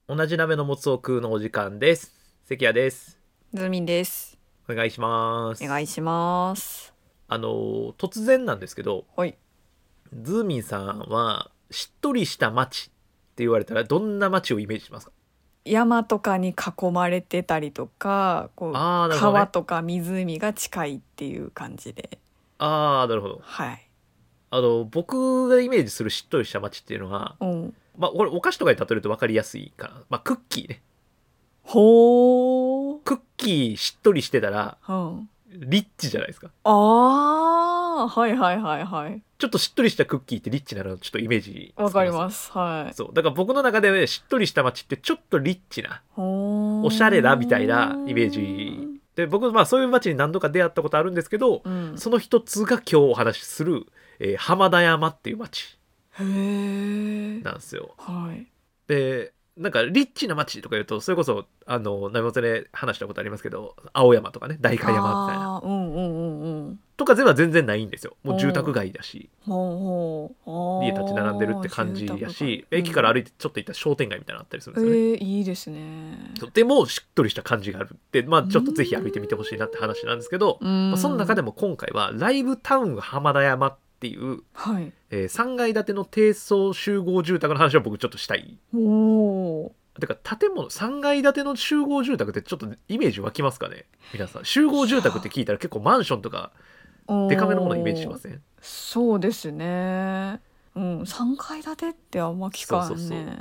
同じ鍋のもつを食うのお時間です。関谷です。 ズミンです。 お願いします。 お願いします。 突然なんですけど、 はい。 ズーミンさんはしっとりした街って言われたらどんな街をイメージしますか？ 山とかに囲まれてたりとか、 ああー、なるほどね。 川とか湖が近いっていう感じで。 ああ、なるほど。 はい。 僕がイメージするしっとりした街っていうのは、 うん。 これお菓子とかで例えると分かりやすいかな。クッキーね。 ほー。 クッキーしっとりしてたらうん。 リッチじゃないですか。 あー。はいはいはいはい。 ちょっとしっとりしたクッキーってリッチなのちょっとイメージわつきます？ かります。はい。 そう。だから僕の中で、ね、しっとりした街ってちょっとリッチな、おしゃれなみたいなイメージ。 ほー。 で、僕、そういう街に何度か出会ったことあるんですけど、 うん。 その一つが今日お話しする、浜田山っていう街へー。 なんですよ。 はい。 で、なんかリッチな街とか言うと、それこそ、ナミで話したことありますけど、青山とかね、代官山みたいな。 うんうんうんうん。 とかでは全然ないんですよ。もう住宅おー。 街だし、 ほうほ家立ち並んでるっう。 て感住じやし、 宅街。う駅から歩ん。 いてちょっと行った商店街みたいなのあったりするんですよね。 いいですね。 とてもしっとりした感じがあるって、 うーちょっとぜひ歩いてみてほしいなって話なんですけど、 ん。うその中でん。 も今回はライブタウン浜田山っていう、 はい。 3階建ての低層集合住宅の話を僕ちょっとしたい。 おー。 てか建物3階建ての集合住宅ってちょっとイメージ湧きますかね？皆さん集合住宅って聞いたら結構マンションとかデカめのものイメージしおー。 ません？ そうですね。うん。3階建てってあんま聞そうかそうそう。 んね。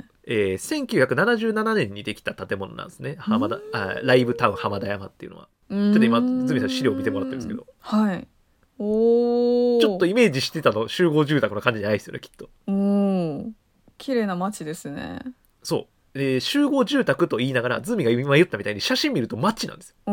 1977年にできた建物なんですね。 うーん。 ライブタウン浜田山っていうのは。 うちょっと今ズミさん資料見てもらってるんですーん。 けど、 はい。 ちょっおー。 とイメージしてたの集合住宅の感じじゃないですよね、きっと。 うん。綺麗な街ですね。 そう。集合住宅と言いながら、ズミが今言ったみたいに写真見ると街なんですよ。 うん。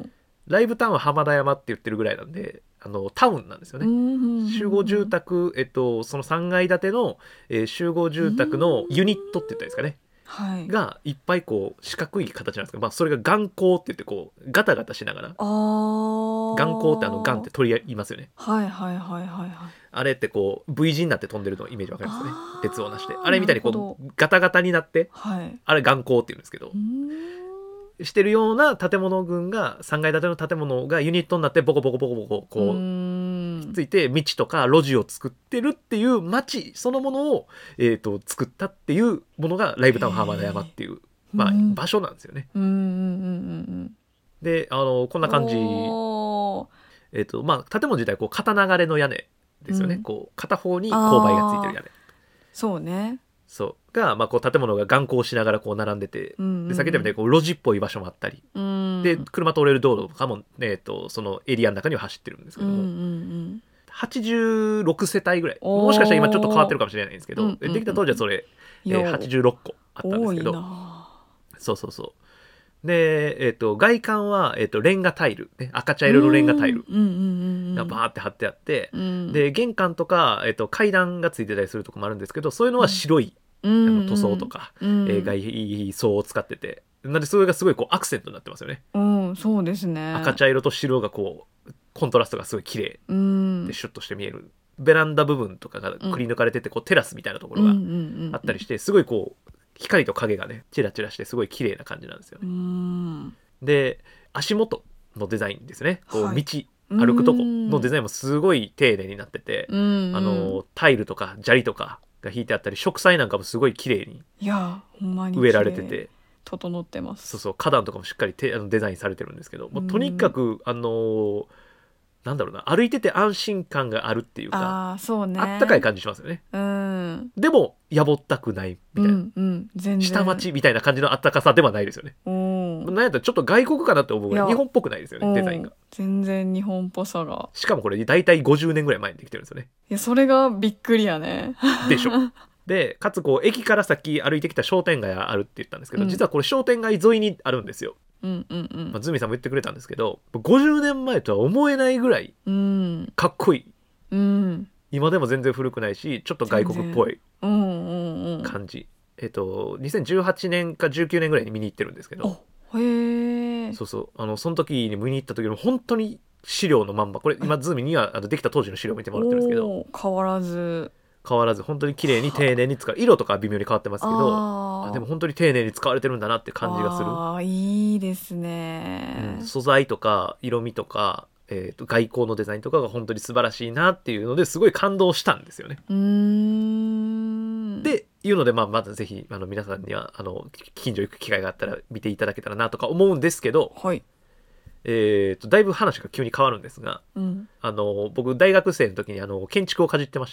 ライブタウン浜田山って言ってるぐらいなんで、タウンなんですようん。 ね。 うん。 集合住うん。 宅、その3階建ての、集合う住宅のん。 ユニットって言ったらいいですかね。 はい。 がいっぱいこう四角い形なんですけど、それが眼光って言ってこうガタガタしながら、 あ眼光って眼ってー。 鳥言いますよね。 はいはいはいはいはい。 あれってこう V 字になって飛んでるのイメージわかりますかね？鉄をなして。あれみなたいにこうるほど。 ガタガタになって、 はい。 あれ眼光って言うんですけど、 うーん。 してるような建物群が3階建ての建物がユニットになってボコボコボコボコうーこうひっつん。 いて道とか路地を作ってるっていう街そのものを、作ったっていうものがライブタウン浜田山っへえ。 ていう、 うん。 場所なんですよね。 うんうんうんでこんうんうん。 な感じ。 おー。 建物自体こう片流れの屋根ですよね。 うん。 こう片方に勾配がついてるああ、 屋根、 そうね。 そうが、こう建物が眼光しながらこう並んでて、 うんで先ほどみたいにこう路地っぽい場所もあったりうんうん。うで、 ん。 車通れる道路とかも、そのエリアの中には走ってるんですうんうけども、 ん。 86世帯ぐらい。もしかしたら今ちょっと変わっておー。 るかもしれないんですけど、 うんうんできた当時はそれ、 よ 86個あったんで多いすけど、 な。 そうそうそう。で、外観は、レンガタイル、ね、赤茶う色のレンガタイルんうんうんがバーって貼ってあって、 うんうん。 で、玄関とか、階段がついてたりするとこもあるんですけど、そういうのは白い、 うんうん塗装とか、 うん外装を使ってて、なんでそれがすごいこうアクセントになってますよね。 うん。そうですね。 赤茶色と白がこうコントラストがすごい綺麗うんでシュッとして見える。ベランダ部分とかがくり抜かれててこうテラスみたいなところがうんうんうんあったりして、すごいこう光と影がねチラチラしてすごい綺麗な感じなんですようね。 ん。 で、足元のデザインですね。こう道はい。 歩くとこのデうんザインもすごい丁寧になってて、 うん。 タイルとか砂利とかが引いてあったり、植栽なんかもすごい綺麗にいや、ほんまに植えら綺麗。 れてて、 整ってます。 そうそう、花壇とかもしっかりデザインされてるんですけど、 うもうとにかん。 くなんだろうな、歩いてて安心感があるっていうか、 ああ、そうあったかいね。 感じしますよね。 うん。 でもやぼったくないみたいな、 うんうん。全下然。 町みたいな感じのあったかさではないですよね。 うん。 なんやったらちょっと外国かなって思うぐらい日いや、 本っぽくないですよね、デザインが。 うん。全然日本っぽさが。 しかもこれ大体50年ぐらい前にできてるんですよね。 いや、それがびっくりやね。 でしょ。でかつこう駅から先歩いてきた商店街があるって言ったんですけど、 うん。 実はこれ商店街沿いにあるんですよ。 うんうんズミさんも言ってくれたんですけど、50年前とは思えないぐらいうん。 かっこいい。 うん。うん。 今でも全然古くないし、ちょっと外全然。 国っぽいうんうんうん。 感じ。2018年か19年ぐらいに見に行ってるんですけど、 お、へえ。 そうそう、その時に見に行った時も本当に資料のまんま、これ今ズームにはできた当時の資料を見てもらってるんですけど、 おー、変わらず。 変わらず本当に綺麗に丁寧に使う。色とかは微妙に変わってますけど、でも本当に丁寧に使われてるんだなって感じがする。 いいですね、 素材とか色味とか、外交のデザインとかが本当に素晴らしいなっていうのですごい感動したんですよね。っていうので、まずぜひ皆さんには近所行く機会があったら見ていただけたらなとか思うんですけど、 はい、 だいぶ話が急に変わるんですが、僕大学生の時に建築をかじってまして、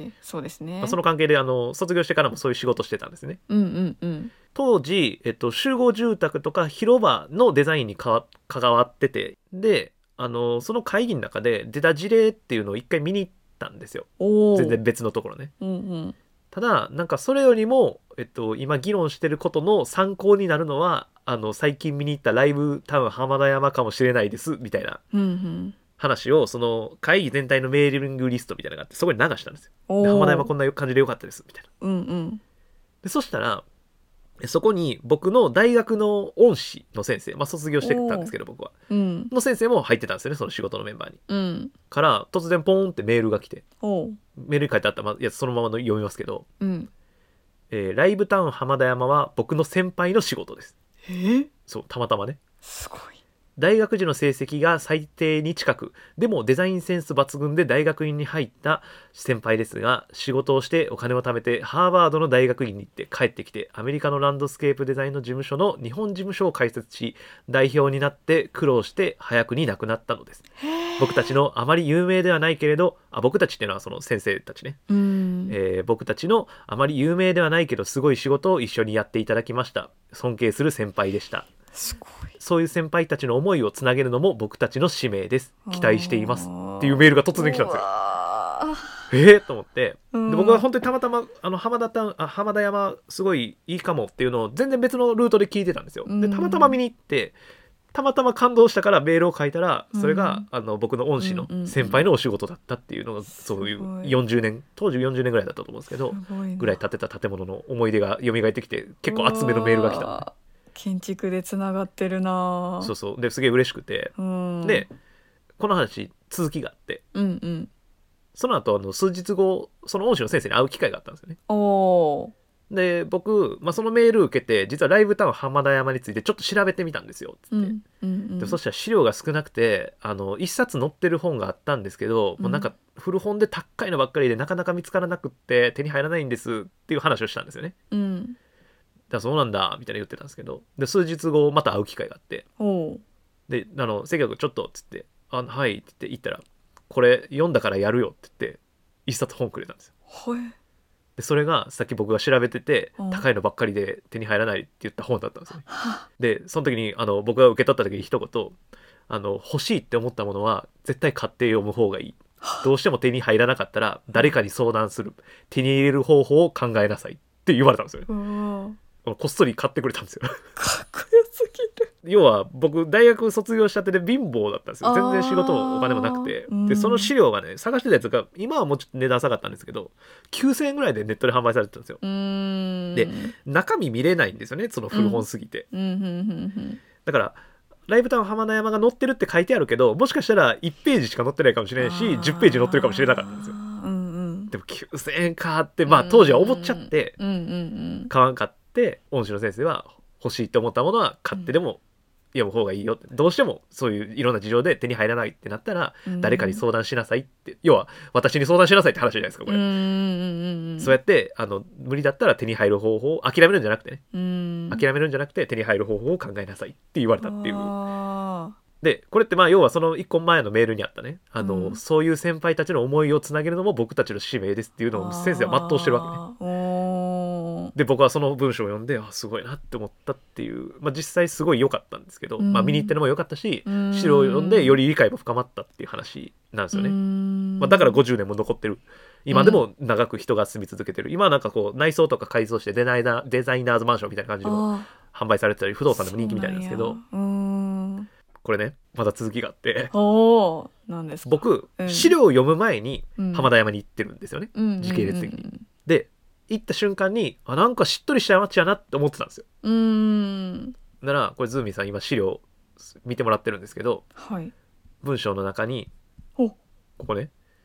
そうですね、 その関係で卒業してからもそういう仕事してたんですね。当時、集合住宅とか広場のデザインに関わってて、でその会議の中で出た事例っていうのを一回見に行ったんですよ。全然別のところね。ただなんかそれよりも、今議論してることの参考になるのは最近見に行ったライブタウン浜田山かもしれないですみたいな話を、その会議全体のメーリングリストみたいなのがあって、そこに流したんですよ。で浜田山こんな感じでよかったですみたいな。でそしたらそこに僕の大学の恩師の先生、卒業してたんですけど僕は、の先生も入ってたんですよね、その仕事のメンバーに。から突然ポーンってメールが来て、メールに書いてあったやつそのままの読みますけど、ライブタウン浜田山は僕の先輩の仕事です。そう、たまたまね。 すごい。 大学時の成績が最低に近く、でもデザインセンス抜群で大学院に入った先輩ですが、仕事をしてお金を貯めてハーバードの大学院に行って帰ってきて、アメリカのランドスケープデザインの事務所の日本事務所を開設し、代表になって苦労して早くに亡くなったのです。僕たちのあまり有名ではないけれど、僕たちっていうのはその先生たちね、僕たちのあまり有名ではないけどすごい仕事を一緒にやっていただきました。尊敬する先輩でした。 すごい。 そういう先輩たちの思いをつなげるのも僕たちの使命です。期待していますっていうメールが突然来たんですよ。と思って、で僕は本当にたまたま浜田山すごいいいかもっていうのを全然別のルートで聞いてたんですよ。でたまたま見に行ってたまたま感動したからメールを書いたら、それが僕の恩師の先輩のお仕事だったっていうのが、そういう40年当時40年ぐらいだったと思うんですけど、ぐらい建てた建物の思い出が蘇ってきて、結構厚めのメールが来た。 建築でつながってるな。 そうですげえ嬉しくて、でこの話続きがあって、その後数日後その恩師の先生に会う機会があったんですよね。で僕、そのメール受けて、実はライブタウン浜田山についてちょっと調べてみたんですよつって、でそしたら資料が少なくて一冊載ってる本があったんですけど、もうなんか古本で高いのばっかりでなかなか見つからなくって手に入らないんですっていう話をしたんですよね。だそうなんだみたいな言ってたんですけど、で数日後また会う機会があって、で関谷君ちょっとっつって「はい」って言って言ったら「これ読んだからやるよ」って言って一冊本くれたんですよ。でそれがさっき僕が調べてて高いのばっかりで手に入らないって言った本だったんですよね。でその時に僕が受け取った時に一言欲しいって思ったものは絶対買って読む方がいい。どうしても手に入らなかったら誰かに相談する。手に入れる方法を考えなさいって言われたんですよね。こっそり買ってくれたんですよ。 かっこよすぎる。 要は僕大学卒業したてで貧乏だったんですよ。全然仕事もお金もなくて、でその資料がね探してたやつが今はもうちょっと値段下がったんですけど9000円ぐらいでネットで販売されてたんですよ。で中身見れないんですよね、その古本すぎて。だからライブタウン浜田山が載ってるって書いてあるけど、もしかしたら1ページしか載ってないかもしれないし10ページ載ってるかもしれなかったんですよ。でも9000円かって当時は思っちゃって買わんかって、恩師の先生は欲しいって思ったものは買ってでも読む方がいいよって、どうしてもそういういろんな事情で手に入らないってなったら誰かに相談しなさいって、要は私に相談しなさいって話じゃないですかこれ。そうやって無理だったら手に入る方法を諦めるんじゃなくてね、諦めるんじゃなくて手に入る方法を考えなさいって言われたっていう。でこれって要はその1個前のメールにあったね、そういう先輩たちの思いをつなげるのも僕たちの使命ですっていうのを先生は全うしてるわけね。で僕はその文章を読んですごいなって思ったっていう、実際すごい良かったんですけど、見に行ったのも良かったし、資料を読んでより理解も深まったっていう話なんですよね。だから50年も残ってる、今でも長く人が住み続けてる。今はなんかこう内装とか改装してデザイナーズマンションみたいな感じでも販売されてたり不動産でも人気みたいなんですけど、これねまだ続きがあって、 何ですか。 僕、資料を読む前に浜田山に行ってるんですよね、時系列的に。で行った瞬間になんかしっとりした街やなって思ってたんですよ。ならこれズーミンさん今資料見てもらってるんですけど、文章の中にここね、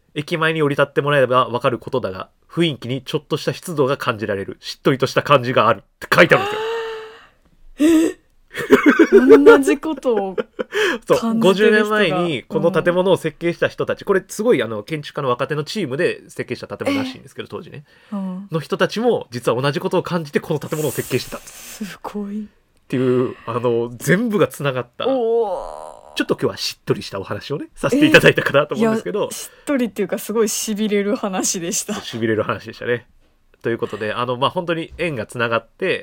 駅前に降り立ってもらえれば分かることだが、雰囲気にちょっとした湿度が感じられる。しっとりとした感じがあるって書いてあるんですよ。 同じことをそう、 感じてる人が 50年前にこの建物を設計した人たち、これすごい建築家の若手のチームで設計した建物らしいんですけど、当時ね。の人たちも実は同じことを感じてこの建物を設計してたっすごいていう、全部がつながった。 おちょっと今日はしっとりしたお話をね、させていただいたかなと思うんですけど。 しっとりっていうかすごい痺れる話でした。 痺れる話でしたね。ということで本当に縁がつながって、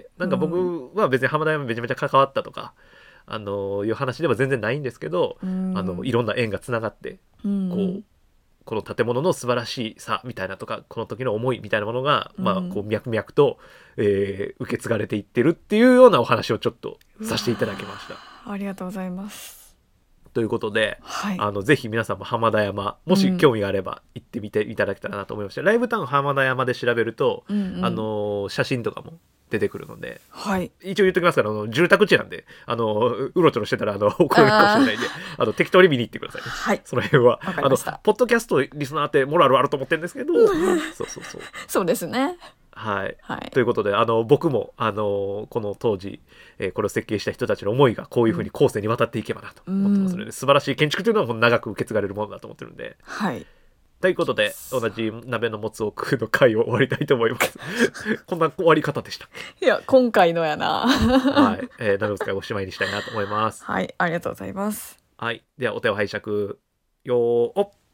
なんか僕は別に浜田山めちゃめちゃ関わったとかいう話では全然ないんですけど、いろんな縁がつながって、この建物の素晴らしさみたいなとか、この時の思いみたいなものが、こう脈々と、受け継がれていってるっていうようなお話をちょっとさせていただきました。 ありがとうございます。 ということで、 はい、 ぜひ皆さんも浜田山、もし興味があれば行ってみていただけたらなと思いました。ライブタウン浜田山で調べると、写真とかも出てくるので、 はい、 一応言っときますから住宅地なんでうろちょろしてたら怒られるかもしれないんで適当に見に行ってくださいね。 はい、 その辺はポッドキャストリスナーってモラルあると思ってるんですけどそうですね。 はい、 はい、 ということで僕もこの当時、これを設計した人たちの思いがこういうふうに後世に渡っていけばなと思ってますので、素晴らしい建築というのは長く受け継がれるものだと思ってるんで、 はい、 ということで同じ鍋のもつを食うの回を終わりたいと思いますこんな終わり方でした。 いや今回のやなはい、鍋の使いおしまいにしたいなと思います。 はい、ありがとうございます。 はい、ではお手を拝借よーっ。